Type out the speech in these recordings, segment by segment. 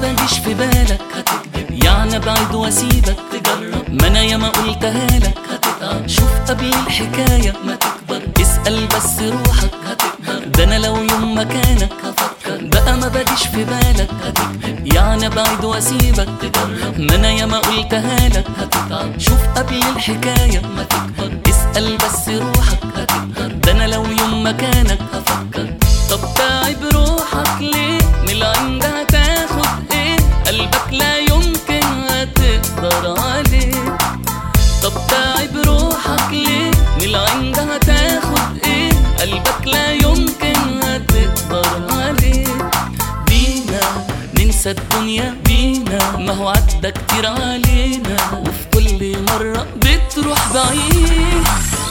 باجيش في بالك هتكذب، يعني ابعد واسيبك تجرب، ما انا ياما قلتها لك هتتعب. شوف قبل الحكاية ما تكبر، اسأل بس روحك هتقدر، ده انا لو يوم مكانك هفكر. بقى ما باجيش في بالك هتكذب، يعني ابعد واسيبك تجرب، ما انا ياما قلتها لك هتتعب. شوف قبل الحكاية ما تكبر، اسأل بس روحك هتقدر، ده انا لو يوم مكانك هفكر. طب تعب روحك ليه؟ من العند هتاخد ايه؟ قلبك لا يمكن هتقدر عليه. طب تعب روحك ليه؟ من العند هتاخد ايه؟ قلبك لا يمكن هتقدر عليه. بينا ننسى الدنيا بينا، ما هو عدى كتير علينا، وفي كل مرة بتروح بعيد.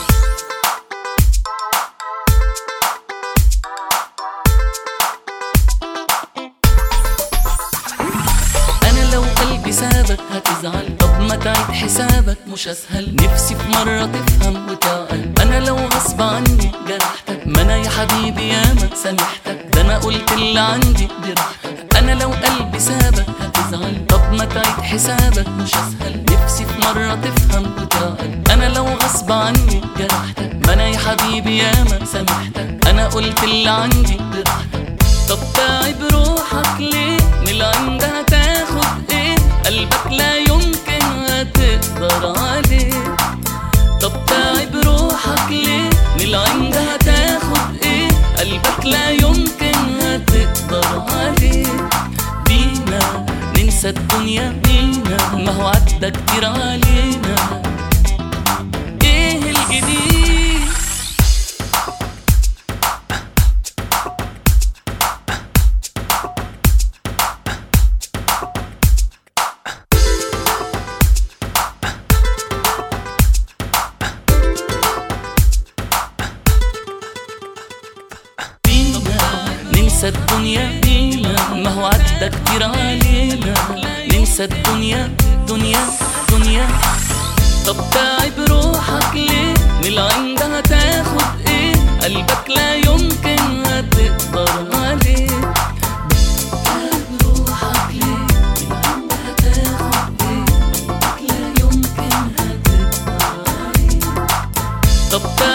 لو قلبي سابك هتزعل، طب ما تعيد حسابك مش اسهل. نفسي في مرة تفهم وتعقل، انا لو غصب عني جرحتك، ما انا يا حبيبي ياما سامحتك، ده انا قلت اللي عندي براحتك. انا لو قلبي سابك هتزعل، طب ما تعيد حسابك مش اسهل. نفسي في مرة تفهم وتعقل، انا لو غصب عني جرحتك، ما انا يا حبيبي ياما سامحتك، انا قلت اللي عندي براحتك. طب تعب روحك ليه؟ من العند هتاخد ايه؟ قلبك لا يمكن هتقدر عليه. طب تعب روحك ليه؟ من العند هتاخد ايه؟ قلبك لا يمكن هتقدر عليه. بينا ننسى الدنيا بينا، ما هو عدى كتير علينا. ايه الجديد؟ ننسى الدنيا بينا، ما هو عدى كتير علينا. ننسى الدنيا دنيا دنيا. طب تعب روحك ليه؟ من العند هتاخد ايه؟ قلبك لا يمكن هتقدر عليه. تعب روحك ليه؟ من العند هتاخد ايه؟ قلبك لا يمكن هتقدر عليه. طب